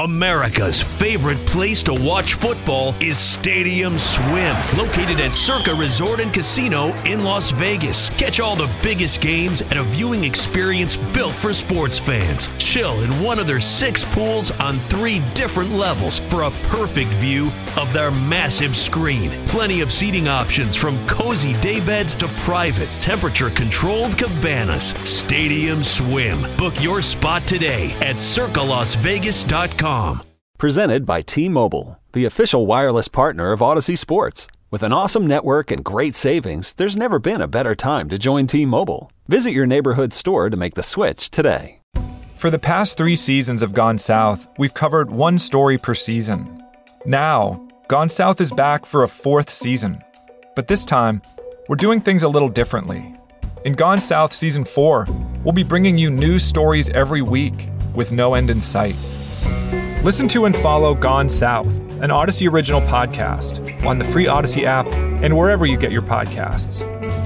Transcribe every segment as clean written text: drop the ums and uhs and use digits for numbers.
America's favorite place to watch football is Stadium Swim, located at Circa Resort and Casino in Las Vegas. Catch all the biggest games at a viewing experience built for sports fans. Chill in one of their 6 pools on 3 different levels for a perfect view of their massive screen. Plenty of seating options from cozy daybeds to private, temperature-controlled cabanas. Stadium Swim. Book your spot today at circalasvegas.com. Presented by T-Mobile, the official wireless partner of Odyssey Sports. With an awesome network and great savings, there's never been a better time to join T-Mobile. Visit your neighborhood store to make the switch today. For the past 3 seasons of Gone South, we've covered one story per season. Now, Gone South is back for a 4th season. But this time, we're doing things a little differently. In Gone South Season 4, we'll be bringing you new stories every week with no end in sight. Listen to and follow Gone South, an Odyssey original podcast, on the free Odyssey app and wherever you get your podcasts.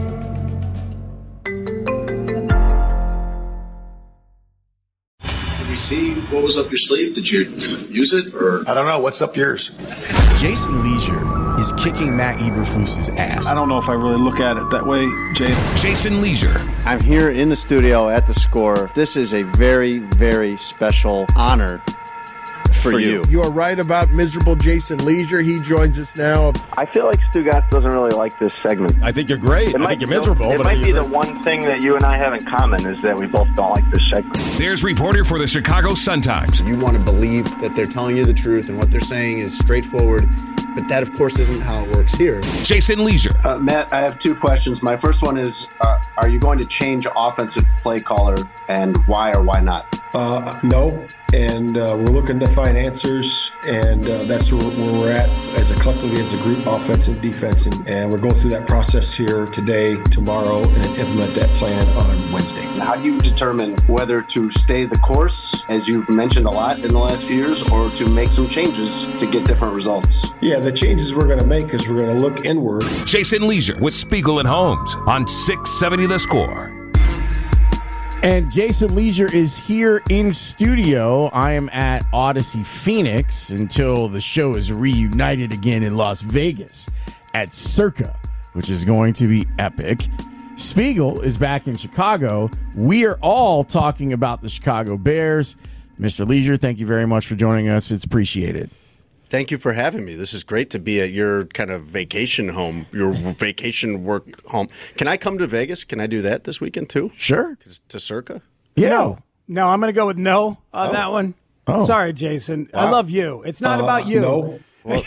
Did we see what was up your sleeve? Did you use it, or? I don't know. What's up yours? Jason Leisure is kicking Matt Eberflus's ass. I don't know if I really look at it that way, Jay. Jason Leisure. I'm here in the studio at the Score. This is a very, very special honor for you. You are right about miserable Jason Leisure. He joins us now. I feel like Stugatz doesn't really like this segment. I think you're great. I think you're miserable. It might be the one thing that you and I have in common is that we both don't like this segment. There's reporter for the Chicago Sun-Times. You want to believe that they're telling you the truth and what they're saying is straightforward, but that, of course, isn't how it works here. Jason Leisure. Matt, I have 2 questions. My first one is, are you going to change offensive play caller, and why or why not? No, and we're looking to find answers, and that's where we're at as a collectively, as a group, offensive, defensive, and we're going through that process here today, tomorrow, and then implement that plan on Wednesday. How do you determine whether to stay the course, as you've mentioned a lot in the last few years, or to make some changes to get different results? Yeah, the changes we're going to make is we're going to look inward. Jason Leisure with Spiegel and Holmes on 670 The Score. And Jason Leisure is here in studio. I am at Odyssey Phoenix until the show is reunited again in Las Vegas at Circa, which is going to be epic. Spiegel is back in Chicago. We are all talking about the Chicago Bears. Mr. Leisure, thank you very much for joining us. It's appreciated. Thank you for having me. This is great to be at your kind of vacation home, your vacation work home. Can I come to Vegas? Can I do that this weekend too? Sure. To Circa? Yeah. No, I'm going to go with no on that one. Oh. Sorry, Jason. I love you. It's not about you. No. Well,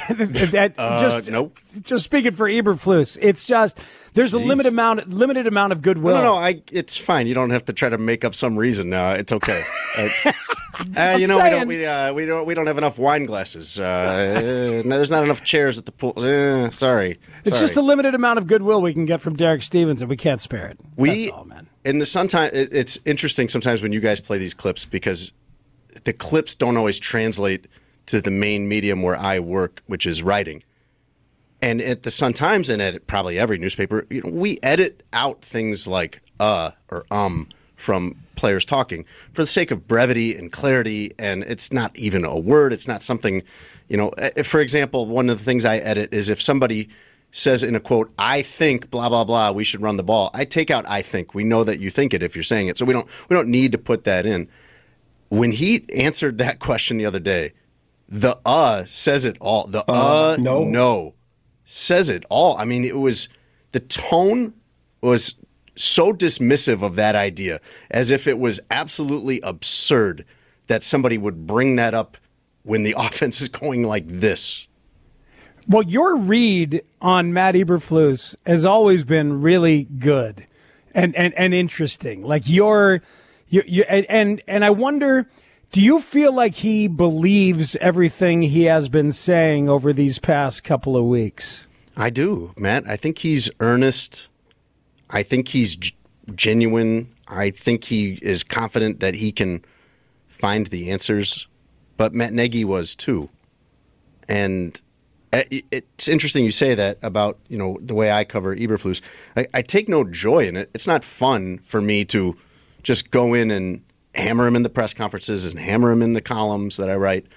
just speaking for Eberflus, it's just there's a limited amount of goodwill. No, it's fine. You don't have to try to make up some reason. It's okay. We don't have enough wine glasses. There's not enough chairs at the pool. Sorry. It's just a limited amount of goodwill we can get from Derek Stevens, and we can't spare it. That's all, man. In the Sun-Times, it's interesting sometimes when you guys play these clips because the clips don't always translate to the main medium where I work, which is writing. And at the Sun-Times and at probably every newspaper, we edit out things like or from players talking for the sake of brevity and clarity, and it's not even a word. It's not something, for example, one of the things I edit is if somebody says in a quote, I think blah, blah, blah, we should run the ball. I take out I think. We know that you think it if you're saying it. So we don't need to put that in. When he answered that question the other day, the says it all. The no says it all. I mean, the tone was so dismissive of that idea, as if it was absolutely absurd that somebody would bring that up when the offense is going like this. Well, your read on Matt Eberflus has always been really good and interesting. Like and I wonder, do you feel like he believes everything he has been saying over these past couple of weeks? I do, Matt. I think he's earnest. I think he's genuine. I think he is confident that he can find the answers. But Matt Nagy was too. And it's interesting you say that about, the way I cover Eberflus. I take no joy in it. It's not fun for me to just go in and hammer him in the press conferences and hammer him in the columns that I write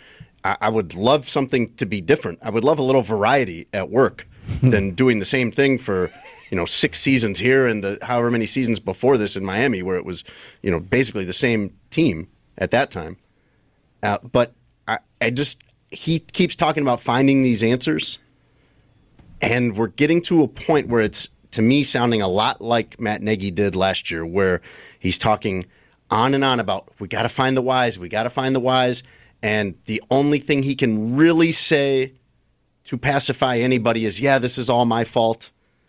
I would love something to be different. I would love a little variety at work than doing the same thing for 6 seasons here and the however many seasons before this in Miami, where it was basically the same team at that time. But he keeps talking about finding these answers, and we're getting to a point where it's, to me, sounding a lot like Matt Nagy did last year, where he's talking on and on about, we got to find the whys, and the only thing he can really say to pacify anybody is, yeah, this is all my fault.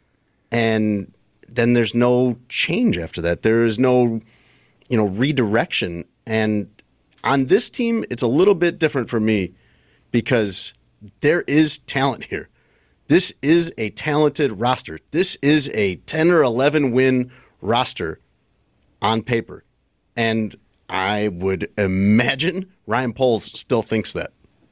And then there's no change after that. There is no, redirection. And on this team, it's a little bit different for me because there is talent here. This is a talented roster. This is a 10 or 11 win roster on paper. And I would imagine Ryan Poles still thinks that.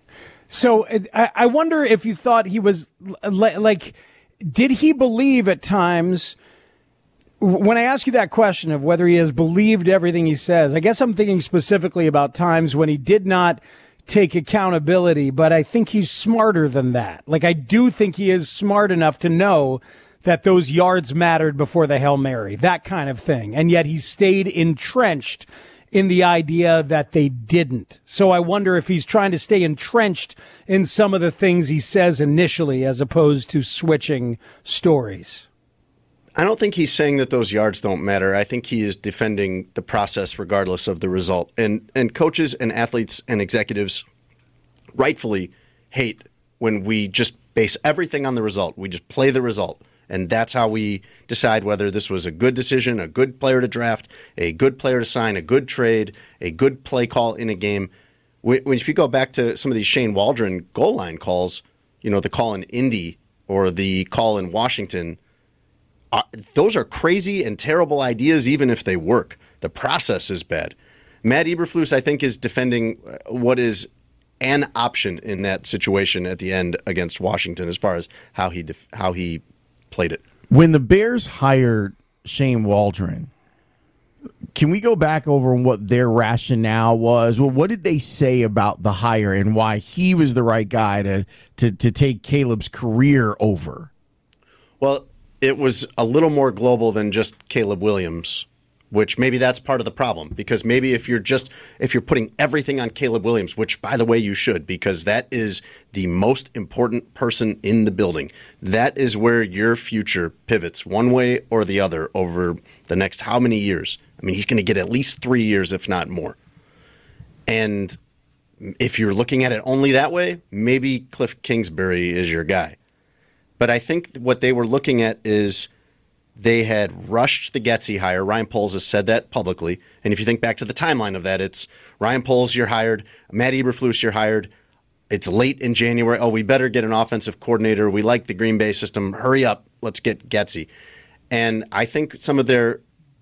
So I wonder if you thought he was like, did he believe at times, when I ask you that question of whether he has believed everything he says, I guess I'm thinking specifically about times when he did not take accountability, but I think he's smarter than that. Like, I do think he is smart enough to know that those yards mattered before the Hail Mary, that kind of thing. And yet he stayed entrenched in the idea that they didn't. So I wonder if he's trying to stay entrenched in some of the things he says initially as opposed to switching stories. I don't think he's saying that those yards don't matter. I think he is defending the process regardless of the result. And coaches and athletes and executives rightfully hate when we just base everything on the result. We just play the result. And that's how we decide whether this was a good decision, a good player to draft, a good player to sign, a good trade, a good play call in a game. If you go back to some of these Shane Waldron goal line calls, the call in Indy or the call in Washington, those are crazy and terrible ideas even if they work. The process is bad. Matt Eberflus, I think, is defending what is an option in that situation at the end against Washington as far as how he played it. When the Bears hired Shane Waldron, can we go back over what their rationale was? Well, what did they say about the hire and why he was the right guy to take Caleb's career over? Well, it was a little more global than just Caleb Williams, which maybe that's part of the problem, because maybe if you're putting everything on Caleb Williams, which, by the way, you should, because that is the most important person in the building. That is where your future pivots one way or the other over the next how many years. I mean, he's going to get at least 3 years, if not more. And if you're looking at it only that way, maybe Cliff Kingsbury is your guy. But I think what they were looking at is they had rushed the Getsy hire. Ryan Poles has said that publicly. And if you think back to the timeline of that, it's Ryan Poles, you're hired. Matt Eberflus, you're hired. It's late in January. Oh, we better get an offensive coordinator. We like the Green Bay system. Hurry up. Let's get Getsy. And I think some of their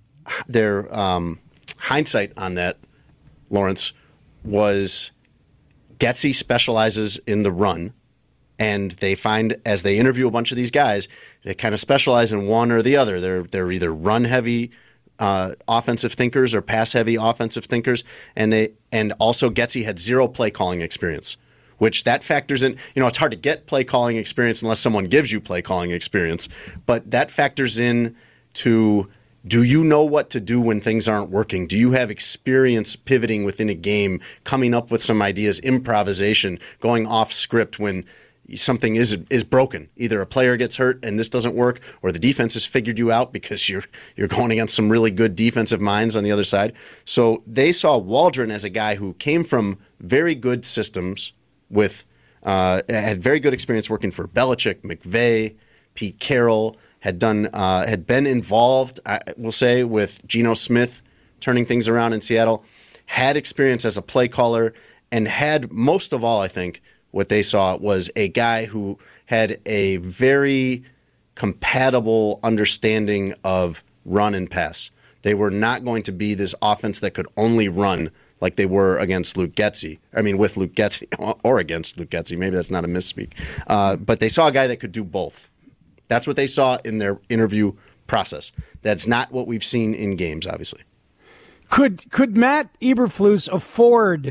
hindsight on that, Lawrence, was Getsy specializes in the run. And they find, as they interview a bunch of these guys, they kind of specialize in one or the other. They're either run-heavy offensive thinkers or pass-heavy offensive thinkers. And also Getsy had zero play-calling experience, which that factors in. It's hard to get play-calling experience unless someone gives you play-calling experience. But that factors in to, do you know what to do when things aren't working? Do you have experience pivoting within a game, coming up with some ideas, improvisation, going off script when something is broken? Either a player gets hurt and this doesn't work, or the defense has figured you out because you're going against some really good defensive minds on the other side. So they saw Waldron as a guy who came from very good systems had very good experience working for Belichick, McVay, Pete Carroll, had been involved, I will say, with Geno Smith turning things around in Seattle, had experience as a play caller, and had, most of all, I think, what they saw was a guy who had a very compatible understanding of run and pass. They were not going to be this offense that could only run like they were against Luke Getsy. I mean, with Luke Getsy, or against Luke Getsy. Maybe that's not a misspeak. But they saw a guy that could do both. That's what they saw in their interview process. That's not what we've seen in games, obviously. Could Matt Eberflus afford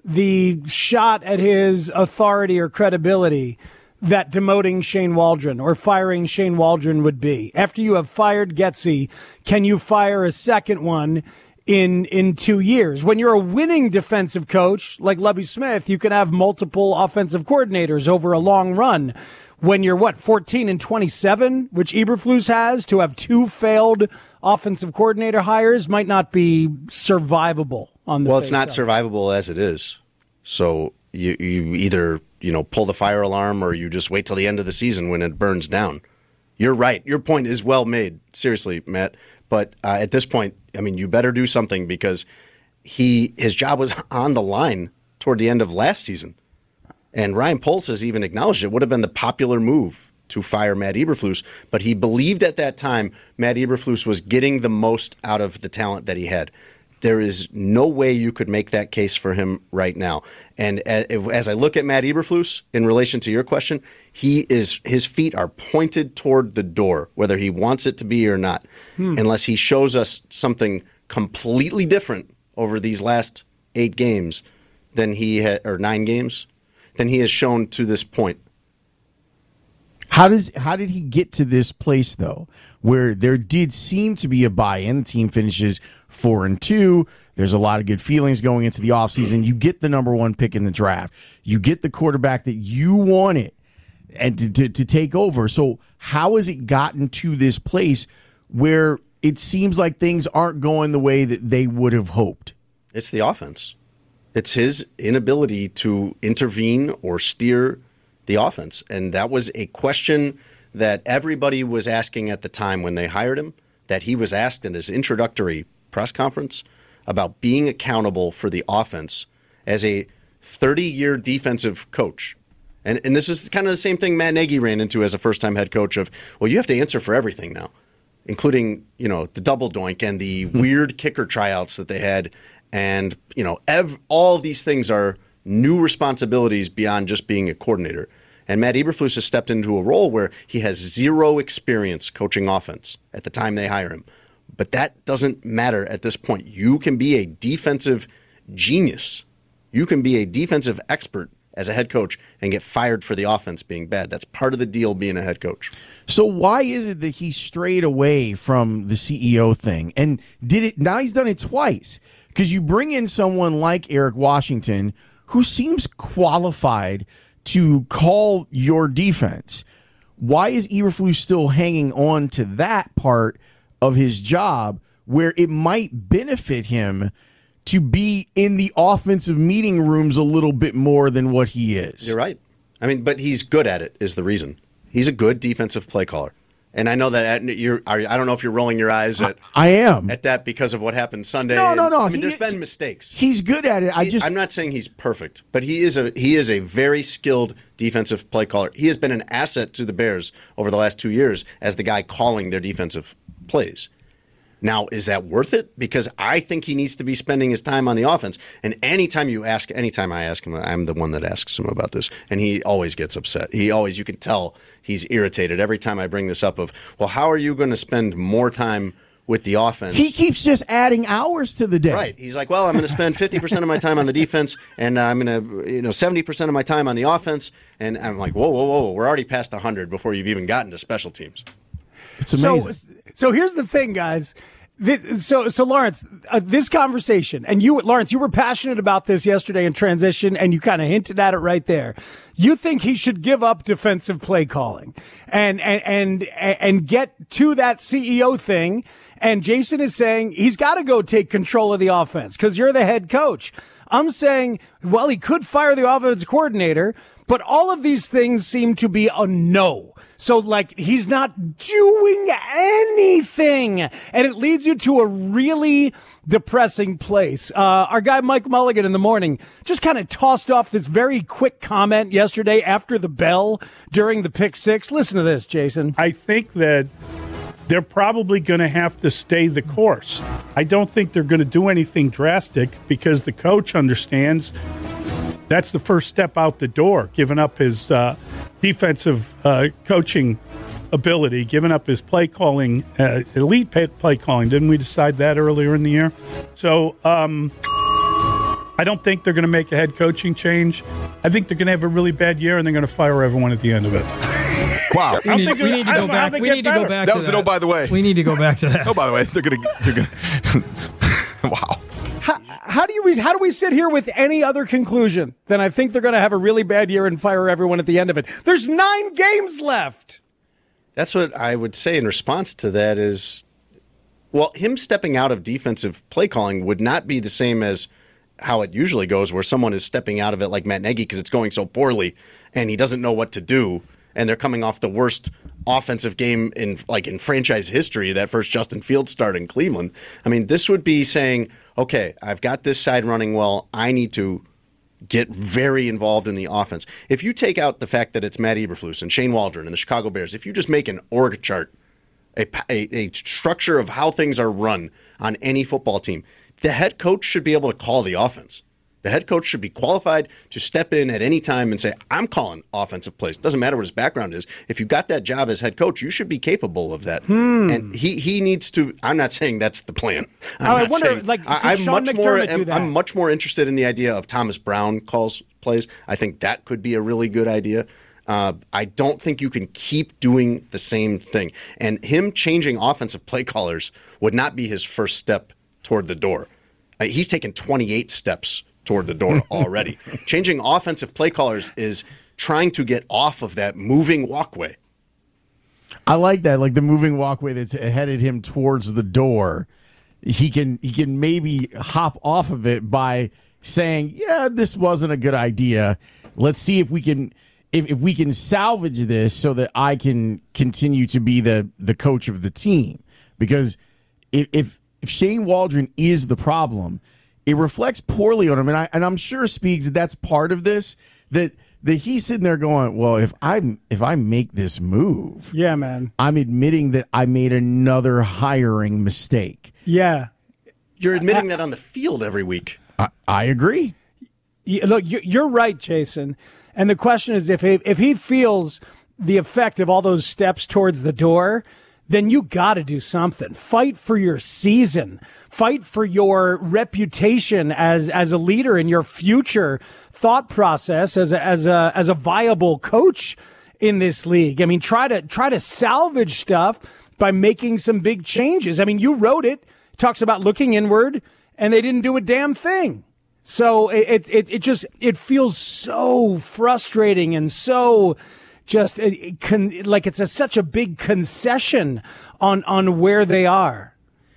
the shot at his authority or credibility that demoting Shane Waldron or firing Shane Waldron would be? After you have fired Getsy, can you fire a second one in 2 years? When you're a winning defensive coach like Lovie Smith, you can have multiple offensive coordinators over a long run. When you're 14-27, which Eberflus has, to have 2 failed offensive coordinator hires might not be survivable on the Well, it's not survivable as it is. So you either pull the fire alarm or you just wait till the end of the season when it burns down. You're right. Your point is well made. Seriously, Matt. But at this point, I mean, you better do something because his job was on the line toward the end of last season. And Ryan Poles has even acknowledged it would have been the popular move to fire Matt Eberflus, but he believed at that time Matt Eberflus was getting the most out of the talent that he had. There is no way you could make that case for him right now. And as I look at Matt Eberflus in relation to your question, his feet are pointed toward the door, whether he wants it to be or not, unless he shows us something completely different over these last 8 games than or 9 games than he has shown to this point. How did he get to this place, though, where there did seem to be a buy-in? The team finishes 4-2. There's a lot of good feelings going into the offseason. You get the number 1 pick in the draft. You get the quarterback that you wanted and to take over. So how has it gotten to this place where it seems like things aren't going the way that they would have hoped? It's the offense. It's his inability to intervene or steer the offense. And that was a question that everybody was asking at the time when they hired him, that he was asked in his introductory press conference about being accountable for the offense as a 30-year defensive coach. And this is kind of the same thing Matt Nagy ran into as a first-time head coach of, well, you have to answer for everything now, including, the double doink and the weird kicker tryouts that they had. And, all of these things are new responsibilities beyond just being a coordinator. And Matt Eberflus has stepped into a role where he has 0 experience coaching offense at the time they hire him. But that doesn't matter at this point. You can be a defensive genius. You can be a defensive expert as a head coach and get fired for the offense being bad. That's part of the deal being a head coach. So why is it that he strayed away from the CEO thing and did it? Now he's done it twice, because you bring in someone like Eric Washington who seems qualified to call your defense. Why is Eberflus still hanging on to that part of his job where it might benefit him to be in the offensive meeting rooms a little bit more than what he is? You're right. I mean, but he's good at it is the reason. He's a good defensive play caller. And I know that I don't know if you're rolling your eyes at I am at that because of what happened Sunday. No. I mean, there's been mistakes. He's good at it. I'm not saying he's perfect, but he is a very skilled defensive play caller. He has been an asset to the Bears over the last 2 years as the guy calling their defensive plays. Now, is that worth it? Because I think he needs to be spending his time on the offense. And anytime I ask him, I'm the one that asks him about this, and he always gets upset. You can tell he's irritated every time I bring this up of, well, how are you going to spend more time with the offense? He keeps just adding hours to the day. Right. He's like, well, I'm going to spend 50% of my time on the defense, and I'm going to, 70% of my time on the offense. And I'm like, whoa. We're already past 100 before you've even gotten to special teams. It's amazing. So here's the thing, guys. So Lawrence, this conversation, and Lawrence, you were passionate about this yesterday in transition, and you kind of hinted at it right there. You think he should give up defensive play calling and get to that CEO thing. And Jason is saying he's got to go take control of the offense because you're the head coach. I'm saying, well, he could fire the offense coordinator, but all of these things seem to be a no. So, he's not doing anything. And it leads you to a really depressing place. Our guy, Mike Mulligan, in the morning, just kind of tossed off this very quick comment yesterday after the bell during the pick six. Listen to this, Jason. I think that they're probably going to have to stay the course. I don't think they're going to do anything drastic because the coach understands that's the first step out the door, giving up his defensive coaching ability, giving up his play calling, elite play calling. Didn't we decide that earlier in the year? So I don't think they're going to make a head coaching change. I think they're going to have a really bad year, and they're going to fire everyone at the end of it. Wow. We need to go back. We need to go back. That was an oh, by the way. We need to go back to that. Oh, by the way, they're going to. Wow. How do we sit here with any other conclusion than I think they're going to have a really bad year and fire everyone at the end of it? There's 9 games left. That's what I would say in response to that is, well, him stepping out of defensive play calling would not be the same as how it usually goes, where someone is stepping out of it like Matt Nagy because it's going so poorly and he doesn't know what to do, and they're coming off the worst offensive game in franchise history, that first Justin Fields start in Cleveland. I mean, this would be saying, okay, I've got this side running well. I need to get very involved in the offense. If you take out the fact that it's Matt Eberflus and Shane Waldron and the Chicago Bears, if you just make an org chart, a structure of how things are run on any football team, the head coach should be able to call the offense. The head coach should be qualified to step in at any time and say, I'm calling offensive plays. Doesn't matter what his background is. If you got that job as head coach, you should be capable of that. And he needs to. I'm not saying that's the plan. I'm much more interested in the idea of Thomas Brown calls plays. I think that could be a really good idea. I don't think you can keep doing the same thing. And him changing offensive play callers would not be his first step toward the door. He's taken 28 steps toward the door already. Changing offensive play callers is trying to get off of that moving walkway. I like that, like the moving walkway that's headed him towards the door. He can maybe hop off of it by saying, yeah, this wasn't a good idea. Let's see if we can salvage this so that I can continue to be the coach of the team. Because if Shane Waldron is the problem, it reflects poorly on him, and I'm sure Speaks that's part of this. That he's sitting there going, well, if I make this move, yeah, man, I'm admitting that I made another hiring mistake. Yeah, you're admitting that on the field every week. I agree. Look, you're right, Jason. And the question is, if he feels the effect of all those steps towards the door, then you got to do something. Fight for your season. Fight for your reputation as a leader in your future thought process as a viable coach in this league. I mean, try to salvage stuff by making some big changes. I mean, you wrote it. It talks about looking inward, and they didn't do a damn thing. So it feels so frustrating and so just like it's such a big concession on where they are.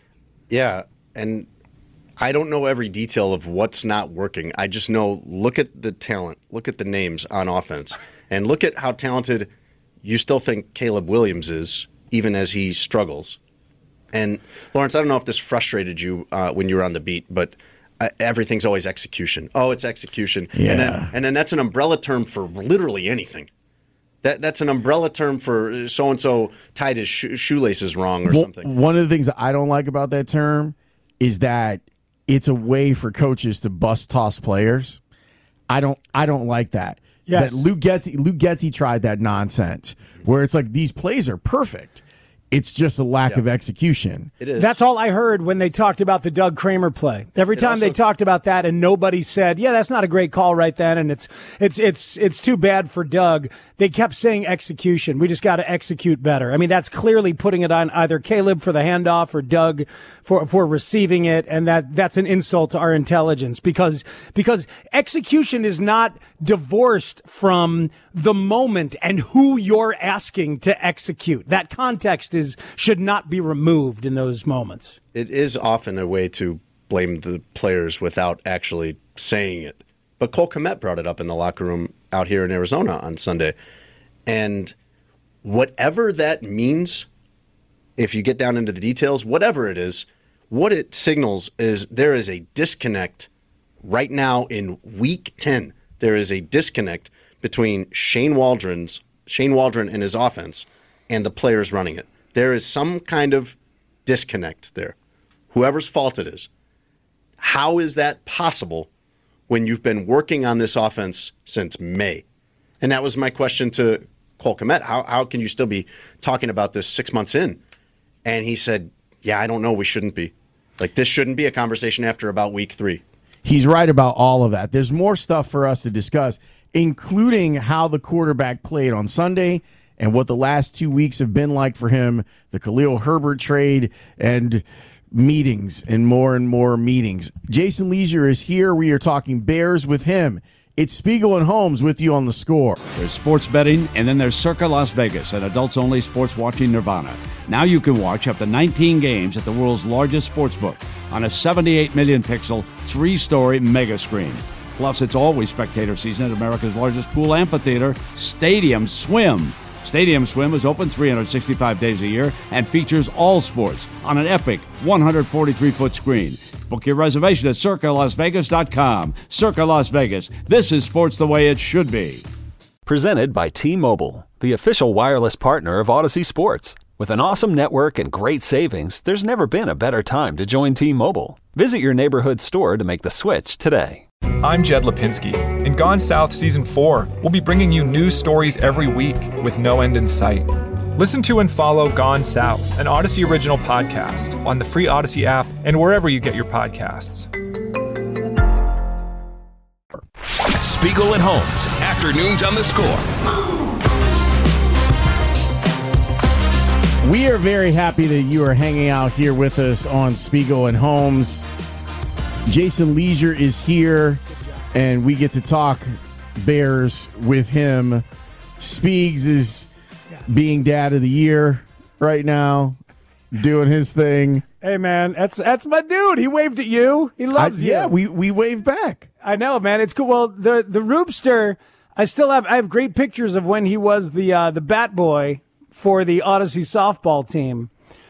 Yeah, and I don't know every detail of what's not working. I just know, look at the talent, look at the names on offense, and look at how talented you still think Caleb Williams is, even as he struggles. And Lawrence, I don't know if this frustrated you when you were on the beat, but everything's always execution. Oh, it's execution. Yeah. And then that's an umbrella term for literally anything. That's an umbrella term for so-and-so tied his shoelaces wrong or something. One of the things that I don't like about that term is that it's a way for coaches to bust toss players. I don't like that. Yes. That Luke Getsy tried that nonsense where it's like these plays are perfect. It's just a lack of execution. It is. That's all I heard when they talked about the Doug Kramer play. Every time they talked about that, and nobody said, "Yeah, that's not a great call right then," and it's too bad for Doug. They kept saying execution. We just got to execute better. I mean, that's clearly putting it on either Caleb for the handoff or Doug for receiving it, and that's an insult to our intelligence because execution is not divorced from the moment and who you're asking to execute. That context should not be removed in those moments. It is often a way to blame the players without actually saying it. But Cole Kmet brought it up in the locker room out here in Arizona on Sunday. And whatever that means, if you get down into the details, whatever it is, what it signals is there is a disconnect right now in Week 10. There is a disconnect between Shane Waldron and his offense and the players running it. There is some kind of disconnect there, whoever's fault it is. How is that possible when you've been working on this offense since May? And that was my question to Cole Kmet. How can you still be talking about this 6 months in? And he said, yeah, I don't know. We shouldn't be. Like, this shouldn't be a conversation after about week 3. He's right about all of that. There's more stuff for us to discuss, including how the quarterback played on Sunday and what the last 2 weeks have been like for him, the Khalil Herbert trade, and meetings and more meetings. Jason Leisure is here. We are talking Bears with him. It's Spiegel and Holmes with you on The Score. There's sports betting, and then there's Circa Las Vegas, an adults-only sports watching nirvana. Now you can watch up to 19 games at the world's largest sportsbook on a 78 million pixel, 3-story mega screen. Plus, it's always spectator season at America's largest pool amphitheater, Stadium Swim. Stadium Swim is open 365 days a year and features all sports on an epic 143-foot screen. Book your reservation at CircaLasVegas.com. Circa Las Vegas. This is sports the way it should be. Presented by T-Mobile, the official wireless partner of Odyssey Sports. With an awesome network and great savings, there's never been a better time to join T-Mobile. Visit your neighborhood store to make the switch today. I'm Jed Lipinski. In Gone South Season 4, we'll be bringing you news stories every week with no end in sight. Listen to and follow Gone South, an Odyssey original podcast, on the free Odyssey app and wherever you get your podcasts. Spiegel and Holmes, afternoons on The Score. We are very happy that you are hanging out here with us on Spiegel and Holmes. Jason Leisure is here, and we get to talk Bears with him. Spiegs is being dad of the year right now, doing his thing. Hey, man, that's my dude. He waved at you. He loves you. Yeah, we waved back. I know, man. It's cool. Well, the Roopster, I have great pictures of when he was the bat boy for the Odyssey softball team,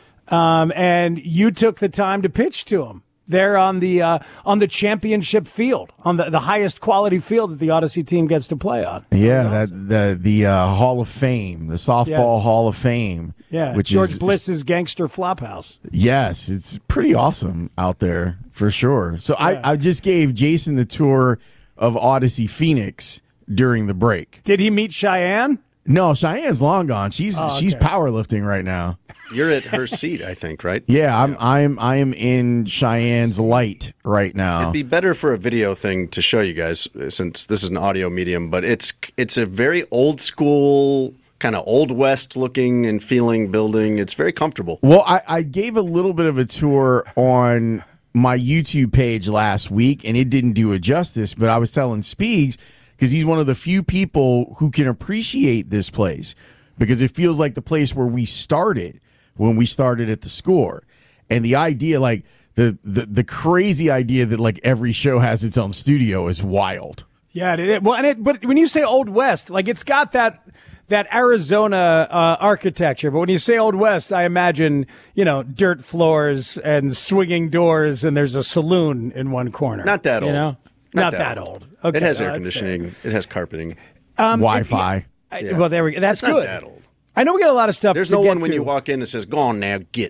and you took the time to pitch to him there on the championship field, on the highest quality field that the Odyssey team gets to play on. Yeah, awesome. the Hall of Fame, the softball Hall of Fame. Yeah, which George Bliss's Gangster Flophouse. Yes, it's pretty awesome out there for sure. So yeah. I just gave Jason the tour of Odyssey Phoenix during the break. Did he meet Cheyenne? No, Cheyenne's long gone. She's powerlifting right now. You're at her seat, I think, right? Yeah, I am in Cheyenne's light right now. It'd be better for a video thing to show you guys, since this is an audio medium, but it's a very old school, kind of Old West looking and feeling building. It's very comfortable. Well, I gave a little bit of a tour on my YouTube page last week, and it didn't do it justice, but I was telling Spiegs, because he's one of the few people who can appreciate this place, because it feels like the place where we started when we started at The Score. And the idea, like the crazy idea that like every show has its own studio is wild. Yeah, but when you say Old West, like it's got that Arizona architecture. But when you say Old West, I imagine, dirt floors and swinging doors, and there's a saloon in one corner. Not that old. Not that old. Okay, it has air conditioning. It has carpeting. Wi-Fi. Well, there we go. That's it's good. Not that old. I know we got a lot of stuff. There's to no get one when to. you walk in that says, "Go on now, get."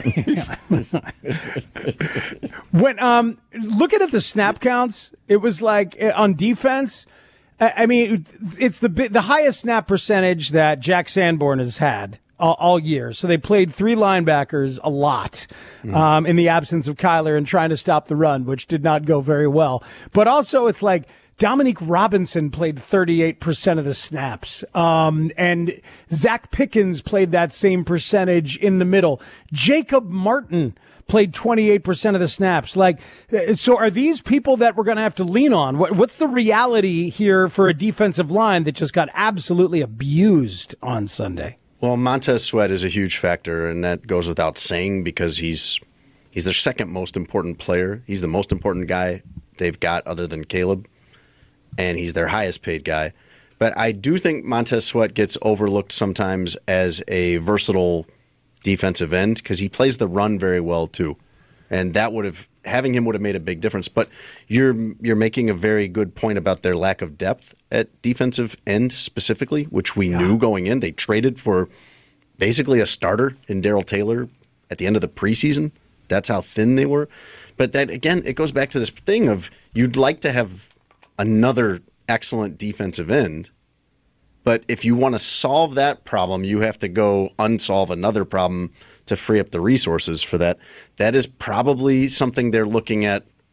When looking at the snap counts, it was like on defense. I mean, it's the highest snap percentage that Jack Sanborn has had all year. So they played 3 linebackers a lot in the absence of Kyler and trying to stop the run, which did not go very well. But also, it's like Dominique Robinson played 38% of the snaps. And Zach Pickens played that same percentage in the middle. Jacob Martin played 28% of the snaps. Like, so are these people that we're going to have to lean on? What's the reality here for a defensive line that just got absolutely abused on Sunday? Well, Montez Sweat is a huge factor, and that goes without saying because he's their second most important player. He's the most important guy they've got other than Caleb. And he's their highest paid guy. But I do think Montez Sweat gets overlooked sometimes as a versatile defensive end because he plays the run very well too. And that having him would have made a big difference. But you're making a very good point about their lack of depth at defensive end specifically, which we knew going in. They traded for basically a starter in Darrell Taylor at the end of the preseason. That's how thin they were. But that, again, it goes back to this thing of you'd like to have another excellent defensive end, but if you want to solve that problem, you have to go unsolve another problem to free up the resources for that. That is probably something they're looking at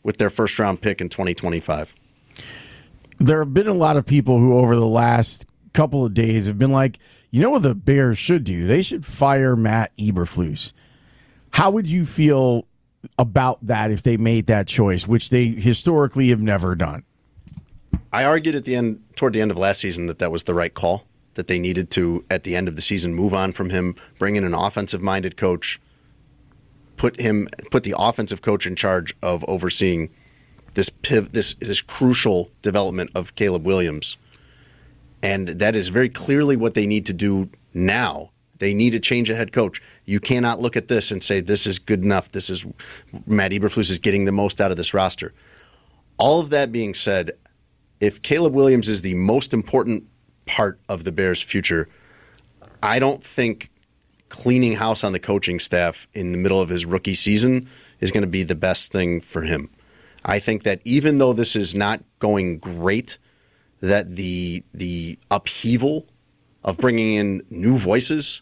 with their first-round pick in 2025. There have been a lot of people who over the last couple of days have been like, you know what the Bears should do? They should fire Matt Eberflus. How would you feel about that if they made that choice, which they historically have never done? I argued toward the end of last season that was the right call, that they needed to, at the end of the season, move on from him, bring in an offensive-minded coach, put the offensive coach in charge of overseeing this crucial development of Caleb Williams. And that is very clearly what they need to do now. They need to change a head coach. You cannot look at this and say this is good enough. This is Matt Eberflus is getting the most out of this roster. All of that being said, if Caleb Williams is the most important part of the Bears' future, I don't think cleaning house on the coaching staff in the middle of his rookie season is going to be the best thing for him. I think that even though this is not going great, that the upheaval of bringing in new voices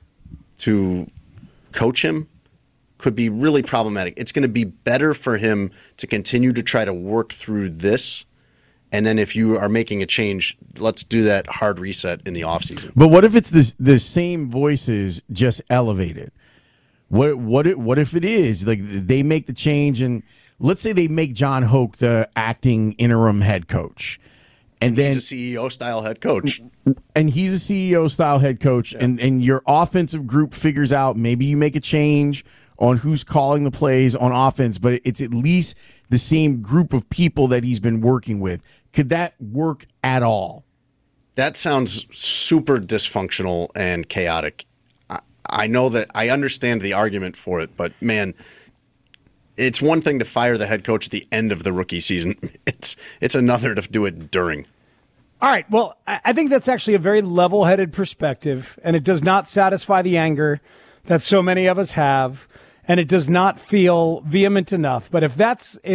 to coach him could be really problematic. It's going to be better for him to continue to try to work through this. And then if you are making a change, let's do that hard reset in the offseason. But what if it's the same voices just elevated? What if it is like they make the change and let's say they make John Hoke the acting interim head coach, and then he's a CEO style head coach, and he's a CEO style head coach, yeah. and your offensive group figures out maybe you make a change on who's calling the plays on offense, but it's at least the same group of people that he's been working with. Could that work at all? That sounds super dysfunctional and chaotic. I know that I understand the argument for it, but man, it's one thing to fire the head coach at the end of the rookie season. It's another to do it during. All right. Well, I think that's actually a very level-headed perspective, and it does not satisfy the anger that so many of us have, and it does not feel vehement enough. But if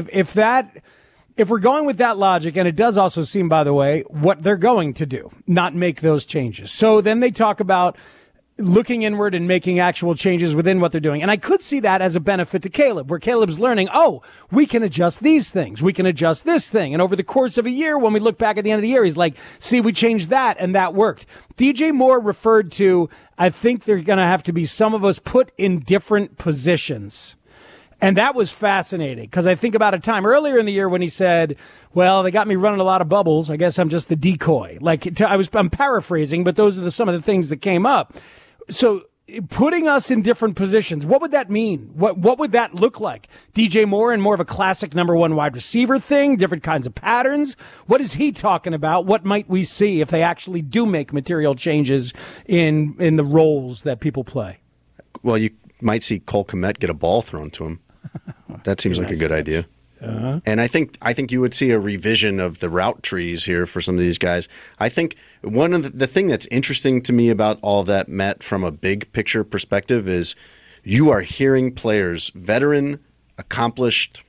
we're going with that logic, and it does also seem, by the way, what they're going to do, not make those changes. So then they talk about looking inward and making actual changes within what they're doing. And I could see that as a benefit to Caleb, where Caleb's learning, we can adjust these things. We can adjust this thing. And over the course of a year, when we look back at the end of the year, he's like, see, we changed that and that worked. DJ Moore referred to, I think they're going to have to be some of us put in different positions. And that was fascinating because I think about a time earlier in the year when he said, well, they got me running a lot of bubbles. I guess I'm just the decoy. I'm paraphrasing, but those are some of the things that came up. So putting us in different positions, what would that mean? What would that look like? DJ Moore in more of a classic number one wide receiver thing, different kinds of patterns. What is he talking about? What might we see if they actually do make material changes in the roles that people play? Well, you might see Cole Kmet get a ball thrown to him. That seems like a good idea. Uh-huh. And I think you would see a revision of the route trees here for some of these guys. I think one of the thing that's interesting to me about all that, Matt, from a big picture perspective, is you are hearing players, veteran, accomplished,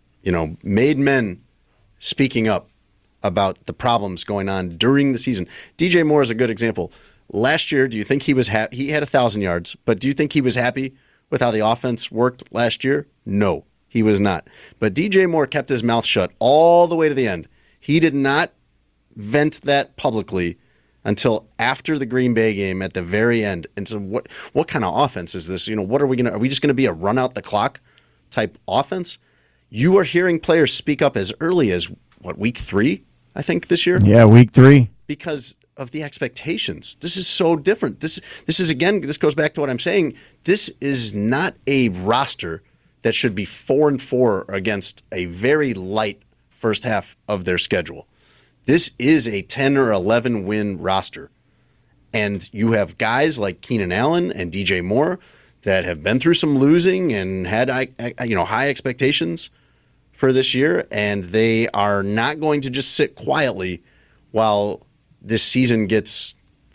made men, speaking up about the problems going on during the season. DJ Moore is a good example. Last year, do you think he was he had 1,000 yards, but do you think he was happy with how the offense worked last year? No. He was not. But DJ Moore kept his mouth shut all the way to the end. He did not vent that publicly until after the Green Bay game at the very end. And so what kind of offense is this? What are we just going to be a run out the clock type offense? You are hearing players speak up as early as week 3, I think, this year? Yeah, week 3. Because of the expectations. This is so different. This is, again, this goes back to what I'm saying. This is not a roster that should be 4-4 against a very light first half of their schedule. This is a 10 or 11 win roster. And you have guys like Keenan Allen and DJ Moore that have been through some losing and had high expectations for this year, and they are not going to just sit quietly while this season gets,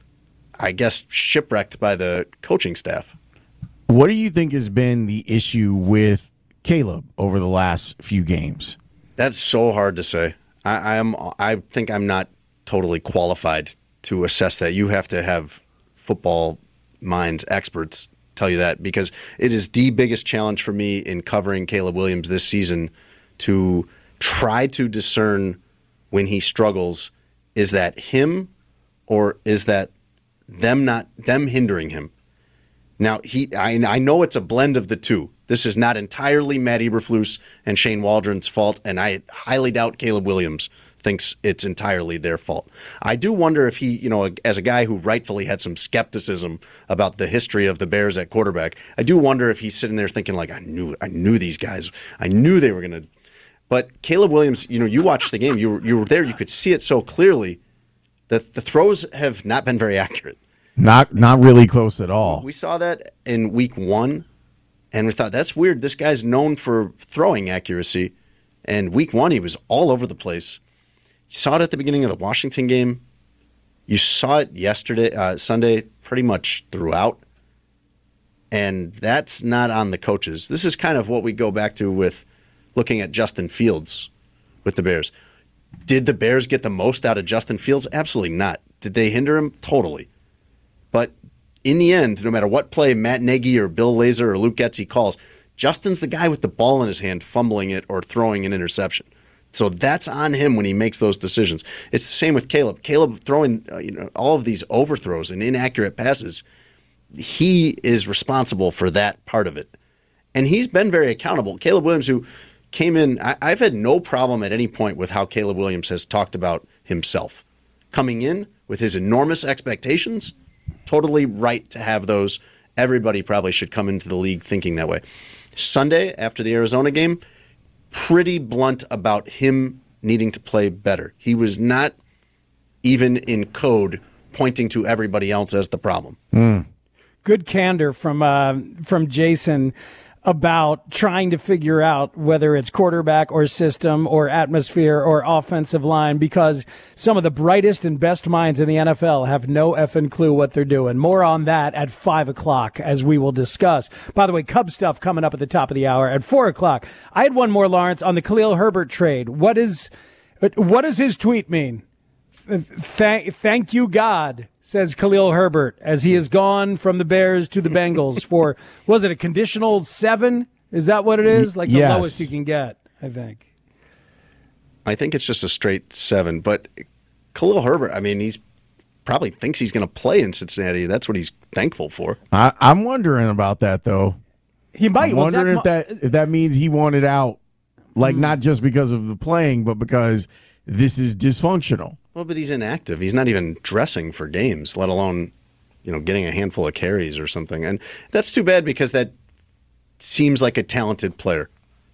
I guess, shipwrecked by the coaching staff. What do you think has been the issue with Caleb over the last few games? That's so hard to say. I think I'm not totally qualified to assess that. You have to have football minds experts tell you that, because it is the biggest challenge for me in covering Caleb Williams this season to try to discern when he struggles, is that him or is that them hindering him? Now, I know it's a blend of the two. This is not entirely Matt Eberflus and Shane Waldron's fault, and I highly doubt Caleb Williams thinks it's entirely their fault. I do wonder if he, as a guy who rightfully had some skepticism about the history of the Bears at quarterback, I do wonder if he's sitting there thinking like, I knew these guys. I knew they were going to. But Caleb Williams, you watched the game. You were there. You could see it so clearly that the throws have not been very accurate. Not really close at all. We saw that in week 1, and we thought, that's weird. This guy's known for throwing accuracy, and week 1 he was all over the place. You saw it at the beginning of the Washington game. You saw it yesterday, Sunday, pretty much throughout. And that's not on the coaches. This is kind of what we go back to with looking at Justin Fields with the Bears. Did the Bears get the most out of Justin Fields? Absolutely not. Did they hinder him? Totally. But in the end, no matter what play Matt Nagy or Bill Lazor or Luke Getsy calls, Justin's the guy with the ball in his hand fumbling it or throwing an interception. So that's on him when he makes those decisions. It's the same with Caleb. Caleb throwing all of these overthrows and inaccurate passes, he is responsible for that part of it. And he's been very accountable. Caleb Williams, who came in, I've had no problem at any point with how Caleb Williams has talked about himself. Coming in with his enormous expectations, totally right to have those. Everybody probably should come into the league thinking that way. Sunday, after the Arizona game, pretty blunt about him needing to play better. He was not even in code pointing to everybody else as the problem. Good candor from Jason about trying to figure out whether it's quarterback or system or atmosphere or offensive line, because some of the brightest and best minds in the NFL have no effing clue what they're doing. More on that at 5 o'clock, as we will discuss. By the way, Cub stuff coming up at the top of the hour at 4 o'clock. I had one more, Lawrence, on the Khalil Herbert trade. What does his tweet mean? Thank you, God, says Khalil Herbert, as he has gone from the Bears to the Bengals for, was it a conditional 7? Is that what it is? Like the lowest you can get, I think. I think it's just a straight 7. But Khalil Herbert, I mean, he's probably thinks he's going to play in Cincinnati. That's what he's thankful for. I'm wondering about that, though. He might. I'm wondering if that means he wanted out, like not just because of the playing, but because this is dysfunctional. Well, but he's inactive. He's not even dressing for games, let alone, getting a handful of carries or something. And that's too bad because that seems like a talented player.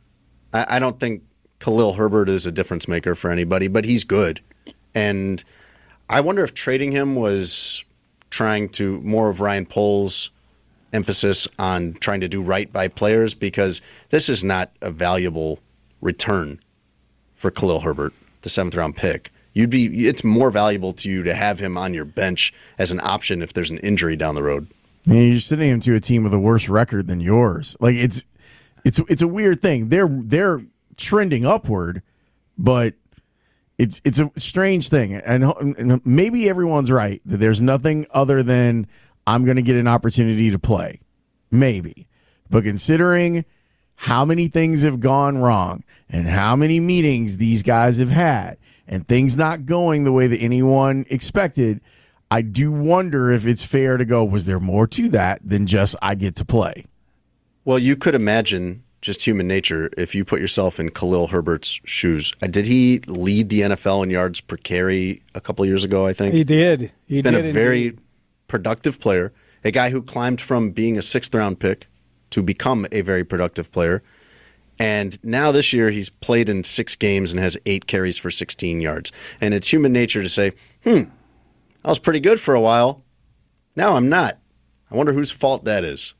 I don't think Khalil Herbert is a difference maker for anybody, but he's good. And I wonder if trading him was trying to more of Ryan Poles' emphasis on trying to do right by players, because this is not a valuable return for Khalil Herbert, the 7th-round pick. It's more valuable to you to have him on your bench as an option if there's an injury down the road. And you're sitting him to a team with a worse record than yours. Like it's a weird thing. They're trending upward, but it's a strange thing. And maybe everyone's right that there's nothing other than I'm going to get an opportunity to play. Maybe. But considering how many things have gone wrong and how many meetings these guys have had, and things not going the way that anyone expected, I do wonder if it's fair to go, was there more to that than just I get to play? Well, you could imagine, just human nature, if you put yourself in Khalil Herbert's shoes. Did he lead the NFL in yards per carry a couple of years ago, I think? He did. He's been a very productive player, a guy who climbed from being a 6th-round pick to become a very productive player. And now this year he's played in 6 games and has 8 carries for 16 yards. And it's human nature to say, I was pretty good for a while. Now I'm not. I wonder whose fault that is.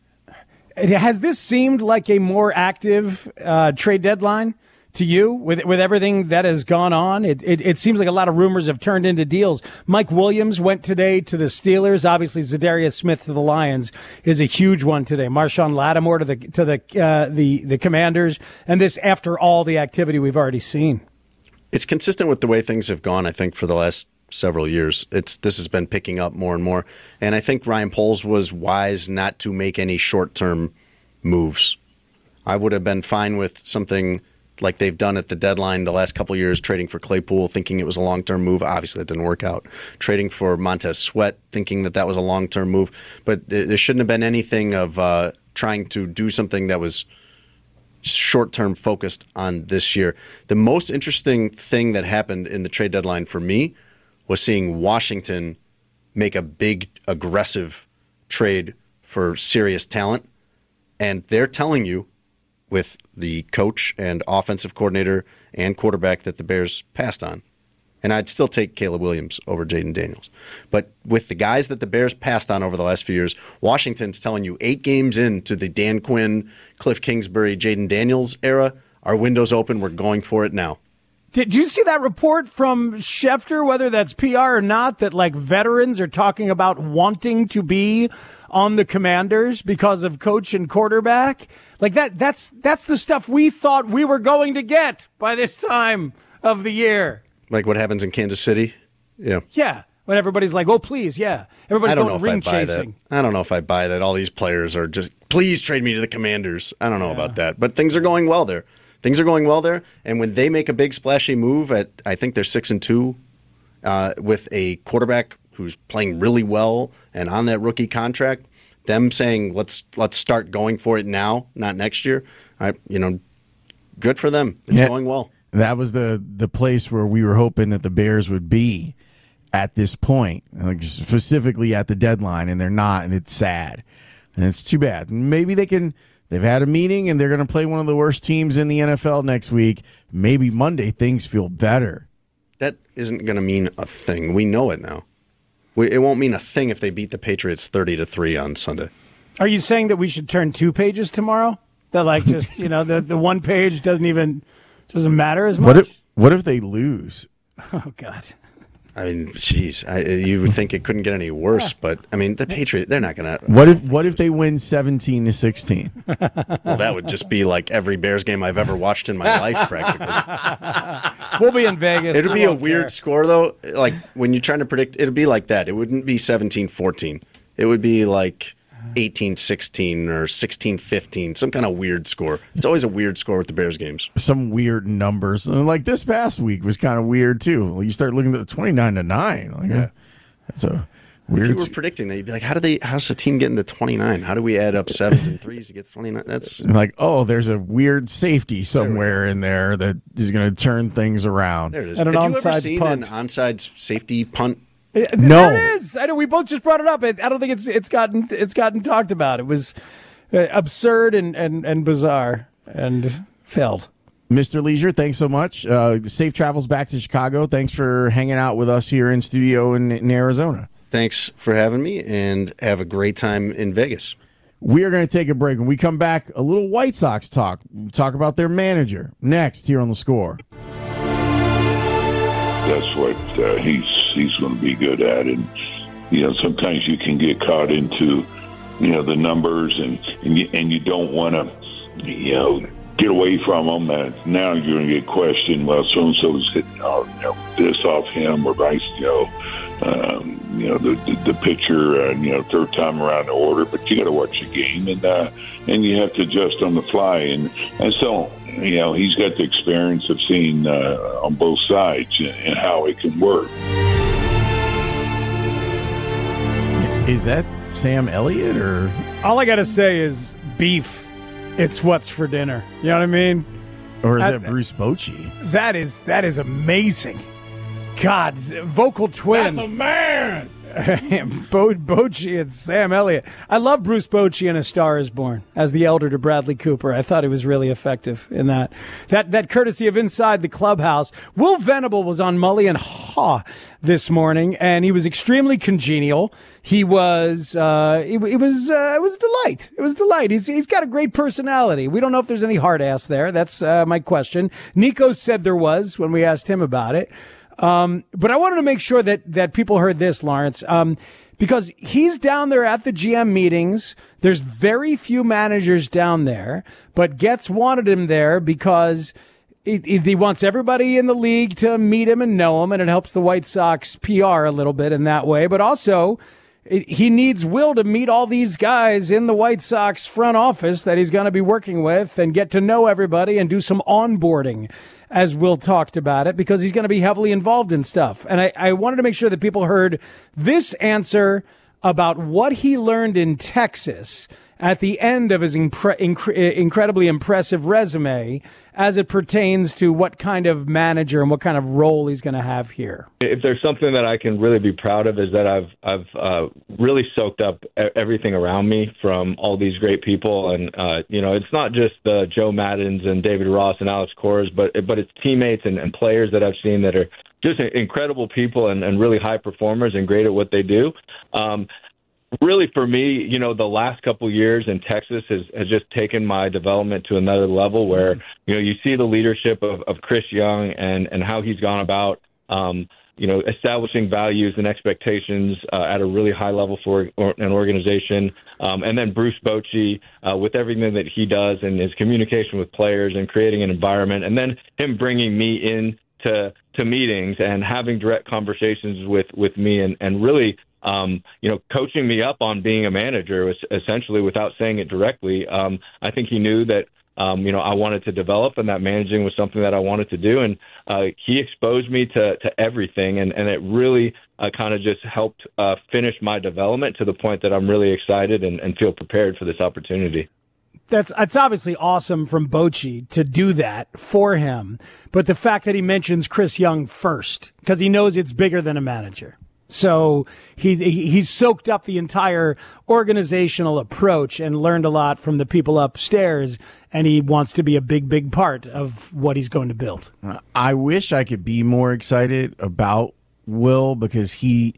Has this seemed like a more active trade deadline to you with everything that has gone on? It seems like a lot of rumors have turned into deals. Mike Williams went today to the Steelers. Obviously, Zadarius Smith to the Lions is a huge one today. Marshawn Lattimore to the Commanders, and this after all the activity we've already seen. It's consistent with the way things have gone, I think, for the last several years. This has been picking up more and more, and I think Ryan Poles was wise not to make any short-term moves. I would have been fine with something like they've done at the deadline the last couple of years, trading for Claypool, thinking it was a long-term move. Obviously, that didn't work out. Trading for Montez Sweat, thinking that was a long-term move. But there shouldn't have been anything of trying to do something that was short-term focused on this year. The most interesting thing that happened in the trade deadline for me was seeing Washington make a big, aggressive trade for serious talent. And they're telling you, with the coach and offensive coordinator and quarterback that the Bears passed on. And I'd still take Caleb Williams over Jaden Daniels. But with the guys that the Bears passed on over the last few years, Washington's telling you 8 games into the Dan Quinn, Cliff Kingsbury, Jaden Daniels era, our window's open, we're going for it now. Did you see that report from Schefter, whether that's PR or not, that like veterans are talking about wanting to be on the Commanders because of coach and quarterback? Like that's the stuff we thought we were going to get by this time of the year. Like what happens in Kansas City? Yeah. Yeah. When everybody's like, oh, please, yeah. Everybody's going ring chasing. I don't know if I buy that. All these players are just, please trade me to the Commanders. I don't know about that. But things are going well there. And when they make a big splashy move I think they're 6-2 with a quarterback who's playing really well and on that rookie contract, them saying let's start going for it now, not next year. Good for them. It's going well. That was the place where we were hoping that the Bears would be at this point, like specifically at the deadline, and they're not, and it's sad, and it's too bad. Maybe they've had a meeting and they're going to play one of the worst teams in the NFL next week. Maybe Monday things feel better. That isn't going to mean a thing. We know it now. It won't mean a thing if they beat the Patriots 30-3 on Sunday. Are you saying that we should turn 2 pages tomorrow? That like just the one page doesn't matter as much? What if they lose? Oh God. I mean, jeez, you would think it couldn't get any worse, but I mean, the Patriots, they're not going to. What if they win 17-16? Well, that would just be like every Bears game I've ever watched in my life, practically. We'll be in Vegas. It would be a weird score, though. Like when you're trying to predict, it would be like that. It wouldn't be 17-14. It would be like 18-16 or 16-15, some kind of weird score. It's always a weird score with the Bears games. Some weird numbers. Like this past week was kind of weird, too. You start looking at the 29-9. That's a weird. If you were predicting that, you'd be like, how's the team getting to 29? How do we add up 7s and 3s to get to 29? That's like, there's a weird safety somewhere in there that is going to turn things around. There it is. And Have an you ever onside seen punt. an onside safety punt? No, it is. I know we both just brought it up. I don't think it's gotten talked about. It was absurd and bizarre and failed. Mr. Leisure, thanks so much. Safe travels back to Chicago. Thanks for hanging out with us here in studio in Arizona. Thanks for having me, and have a great time in Vegas. We are going to take a break. When we come back, a little White Sox talk. We'll talk about their manager next here on The Score. That's what he's going to be good at, and sometimes you can get caught into the numbers, and you don't want to get away from them. Now you're going to get questioned. Well, so and so is hitting this off him, or vice the pitcher third time around the order. But you got to watch the game, and you have to adjust on the fly, and so. He's got the experience of seeing on both sides and how it can work. Is that Sam Elliott, or? All I got to say is beef. It's what's for dinner. You know what I mean? Or is that Bruce Bochy? That is amazing. God, vocal twin. That's a man. Bochy and Sam Elliott. I love Bruce Bochy in A Star Is Born as the elder to Bradley Cooper. I thought he was really effective in that. That courtesy of Inside the Clubhouse. Will Venable was on Mully and Haw this morning, and he was extremely congenial. He was it was a delight. It was a delight. He's got a great personality. We don't know if there's any hard ass there. That's my question. Nico said there was when we asked him about it. But I wanted to make sure that people heard this, Lawrence, because he's down there at the GM meetings. There's very few managers down there, but Getz wanted him there because he wants everybody in the league to meet him and know him, and it helps the White Sox PR a little bit in that way. But also, he needs Will to meet all these guys in the White Sox front office that he's going to be working with and get to know everybody and do some onboarding, as Will talked about it, because he's going to be heavily involved in stuff. And I wanted to make sure that people heard this answer about what he learned in Texas at the end of his incredibly impressive resume as it pertains to what kind of manager and what kind of role he's going to have here. If there's something that I can really be proud of, is that I've really soaked up everything around me from all these great people. And, it's not just the Joe Maddens and David Ross and Alex Cores, but it's teammates and players that I've seen that are just incredible people and really high performers and great at what they do. Really, for me, the last couple of years in Texas has just taken my development to another level where, you see the leadership of Chris Young and how he's gone about, establishing values and expectations at a really high level for an organization. And then Bruce Bochy with everything that he does and his communication with players and creating an environment, and then him bringing me in to meetings and having direct conversations with me and really coaching me up on being a manager, essentially, without saying it directly. I think he knew that, I wanted to develop and that managing was something that I wanted to do. And he exposed me to everything. And it really kind of just helped finish my development to the point that I'm really excited and feel prepared for this opportunity. It's obviously awesome from Bochy to do that for him. But the fact that he mentions Chris Young first, because he knows it's bigger than a manager. So he's soaked up the entire organizational approach and learned a lot from the people upstairs, and he wants to be a big, big part of what he's going to build. I wish I could be more excited about Will because he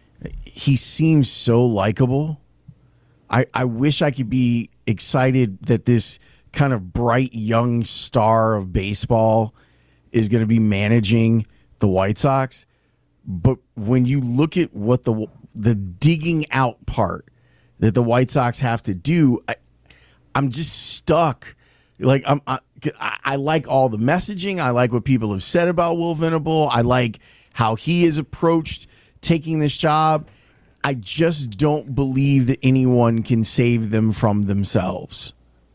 seems so likable. I wish I could be excited that this kind of bright young star of baseball is going to be managing the White Sox. But when you look at what the digging out part that the White Sox have to do, I'm just stuck. Like I like all the messaging. I like what people have said about Will Venable. I like how he has approached taking this job. I just don't believe that anyone can save them from themselves.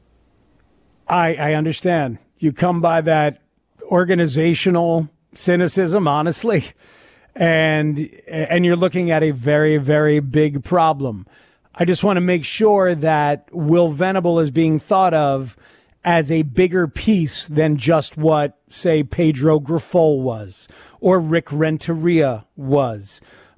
I understand. You come by that organizational cynicism, honestly. And you're looking at a very, very big problem. I just want to make sure that Will Venable is being thought of as a bigger piece than just what, say, Pedro Grifol was or Rick Renteria was.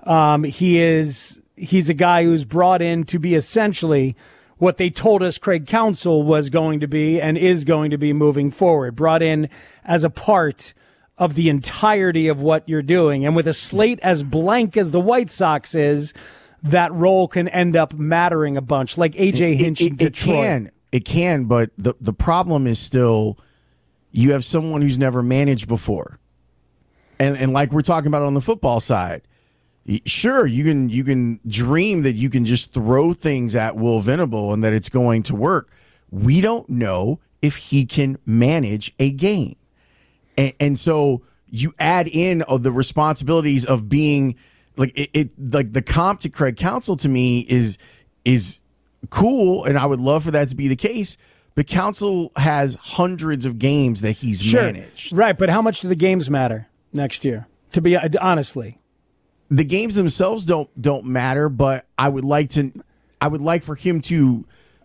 He's a guy who's brought in to be essentially what they told us Craig Counsell was going to be and is going to be moving forward, brought in as a part of the entirety of what you're doing. And with a slate as blank as the White Sox is, that role can end up mattering a bunch, like A.J. Hinch in Detroit. It can, but the problem is still you have someone who's never managed before. And like we're talking about on the football side, sure, you can dream that you can just throw things at Will Venable and that it's going to work. We don't know if he can manage a game. And so you add in the responsibilities of being like like the comp to Craig Counsell to me is cool, and I would love for that to be the case. But Counsell has hundreds of games that he's managed, right? But how much do the games matter next year? To be honestly, the games themselves don't matter. But I would like for him to.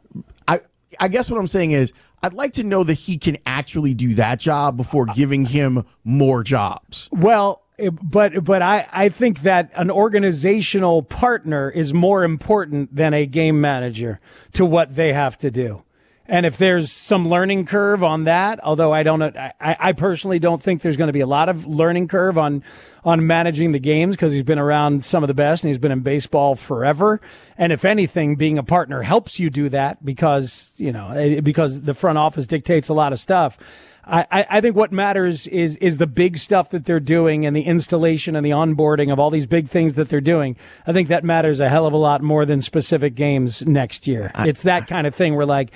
I guess what I'm saying is, I'd like to know that he can actually do that job before giving him more jobs. Well, but I think that an organizational partner is more important than a game manager to what they have to do. And if there's some learning curve on that, although I personally don't think there's going to be a lot of learning curve on managing the games because he's been around some of the best and he's been in baseball forever. And if anything, being a partner helps you do that because the front office dictates a lot of stuff. I think what matters is the big stuff that they're doing and the installation and the onboarding of all these big things that they're doing. I think that matters a hell of a lot more than specific games next year. It's that kind of thing where like,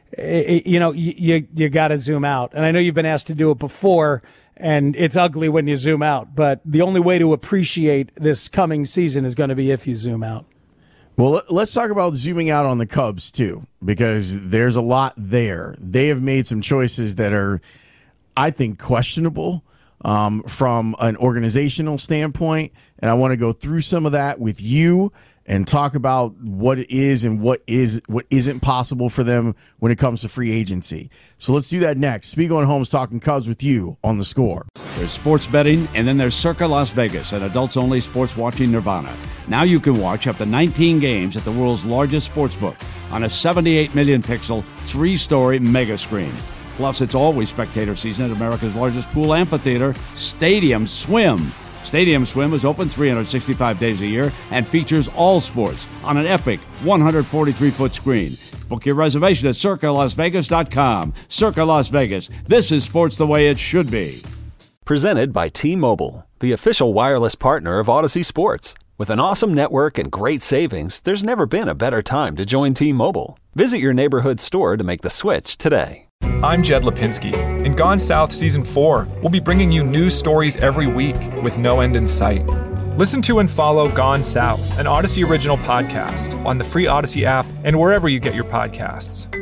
you got to zoom out. And I know you've been asked to do it before, and it's ugly when you zoom out. But the only way to appreciate this coming season is going to be if you zoom out. Well, let's talk about zooming out on the Cubs, too, because there's a lot there. They have made some choices that are, I think, questionable from an organizational standpoint, and I want to go through some of that with you and talk about what it is and what isn't possible for them when it comes to free agency. So let's do that next. Spiegel and Holmes talking Cubs with you on The Score. There's sports betting, and then there's Circa Las Vegas, an adults-only sports watching nirvana. Now you can watch up to 19 games at the world's largest sportsbook on a 78 million pixel, 3-story mega screen. Plus, it's always spectator season at America's largest pool amphitheater, Stadium Swim. Stadium Swim is open 365 days a year and features all sports on an epic 143-foot screen. Book your reservation at CircaLasVegas.com. Circa Las Vegas. This is sports the way it should be. Presented by T-Mobile, the official wireless partner of Odyssey Sports. With an awesome network and great savings, there's never been a better time to join T-Mobile. Visit your neighborhood store to make the switch today. I'm Jed Lipinski. In Gone South Season 4, we'll be bringing you news stories every week with no end in sight. Listen to and follow Gone South, an Odyssey original podcast, on the free Odyssey app and wherever you get your podcasts.